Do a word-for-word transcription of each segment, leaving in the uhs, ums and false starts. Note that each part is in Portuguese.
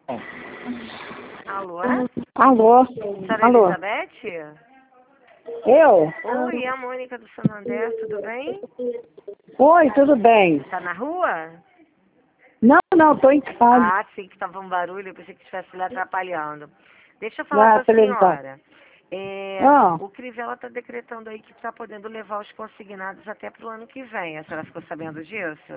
Alô? Alô? Senhora Alô? Elizabeth? Eu? Oi, é a Mônica do Santander, tudo bem? Oi, tudo bem? Tá na rua? Não, não, tô em casa. Ah, sim, que tava um barulho, eu pensei que estivesse lhe atrapalhando. Deixa eu falar Na com a televisão. senhora. É, Ah, o Crivella está decretando aí que está podendo levar os consignados até pro ano que vem. A senhora ficou sabendo disso?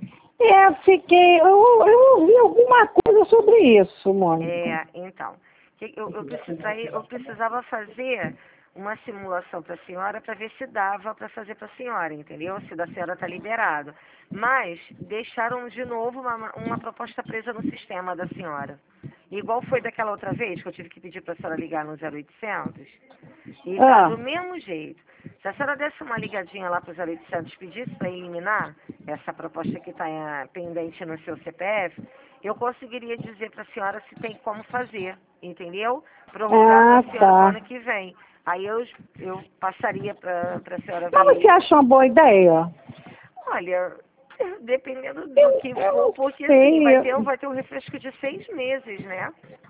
é, fiquei... Eu, eu ouvi alguma coisa sobre isso, Mônica. É, então, que- eu, eu, precisava, eu precisava fazer uma simulação para a senhora para ver se dava para fazer para a senhora, entendeu? Se da senhora está liberado. Mas deixaram de novo uma, uma proposta presa no sistema da senhora. Igual foi daquela outra vez que eu tive que pedir para a senhora ligar no zero oitocentos. E tá Ah, do mesmo jeito. Se a senhora desse uma ligadinha lá para o zero oitocentos e pedisse para eliminar essa proposta que está pendente no seu C P F, eu conseguiria dizer para a senhora se tem como fazer, entendeu? Prorrogar para ah, a senhora para o tá. ano que vem. Aí eu, eu passaria para a senhora Mas ver você isso. acha uma boa ideia? Olha, dependendo do Eu, que eu for, não porque assim, sei. vai ter, eu- vai ter um refresco de seis meses, né?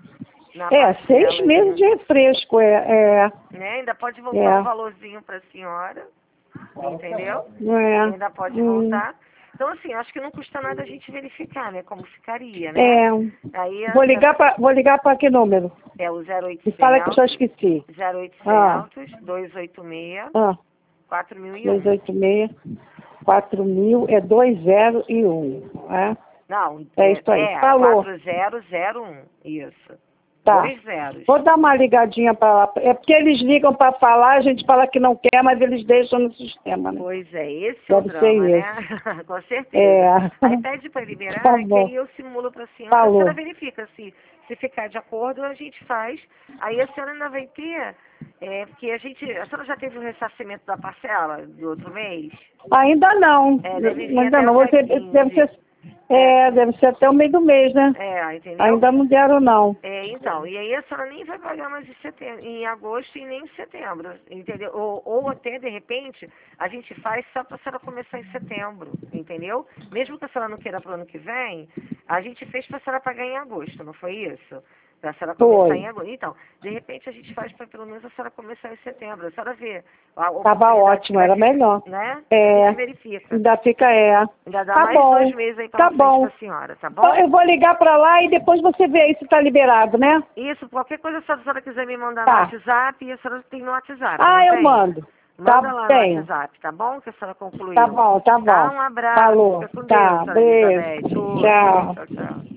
Na É, seis parcela meses aí. de refresco, é, é, Né? Ainda pode voltar um é, valorzinho para a senhora, entendeu? é, Ainda pode hum, voltar. Então, assim, acho que não custa nada a gente verificar, né? Como ficaria, né? é. Aí Vou essa, ligar para vou ligar para que número? é o Me fala que eu já zero oitocentos, esqueci. Ah, zero oitocentos, dois oito seis, ah, quatro mil e dois um. oito seis, quatro mil é dois zero e um, é? Não, É é, isso aí. é Falou. quatro zero zero um. Isso. Tá. Dois zeros. Vou dar uma ligadinha para lá. É porque eles ligam para falar, a gente fala que não quer, mas eles deixam no sistema, né? Pois é, esse é o Deve ser drama, né? isso. Com certeza. É. Aí pede para Tá liberar, que bom. aí eu simulo para a senhora, a senhora Falou. verifica se, se ficar de acordo, a gente faz. Aí a senhora ainda vai ter, é, porque a gente, a senhora já teve o ressarcimento da parcela do outro mês? Ainda não. É, deve vir Ainda até o não. dia Você deve quinze. ser. É, É, deve ser até o meio do mês, né? é, entendeu? Ainda não deram, não. É, então, e aí a senhora nem vai pagar mais em setembro, em agosto e nem em setembro, entendeu? Ou, ou até, de repente, a gente faz só para a senhora começar em setembro, entendeu? Mesmo que a senhora não queira para o ano que vem, a gente fez para a senhora pagar em agosto, não foi isso? Para a senhora começar em Foi. agosto. Então, de repente a gente faz para pelo menos a senhora começar em setembro. A senhora vê a Tava oportunidade que ótimo, vai era ser, melhor. né? A É. gente verifica. Ainda fica, é. Ainda dá Tá mais dois bom. meses aí pela Tá frente bom. para a senhora, tá Então, bom? eu vou ligar para lá e depois você vê aí se tá liberado, né? Isso, qualquer coisa, se a senhora quiser me mandar no Tá. WhatsApp, a senhora tem no WhatsApp, não Ah, eu tem? mando. Tá, Manda lá no tenho. WhatsApp, tá bom? Que a senhora Tá concluiu. bom, tá Tá? bom. Um abraço, Falou. fica com Deus, Tá, senhora beijo. Elizabeth. Outro. Tchau. Tchau, tchau.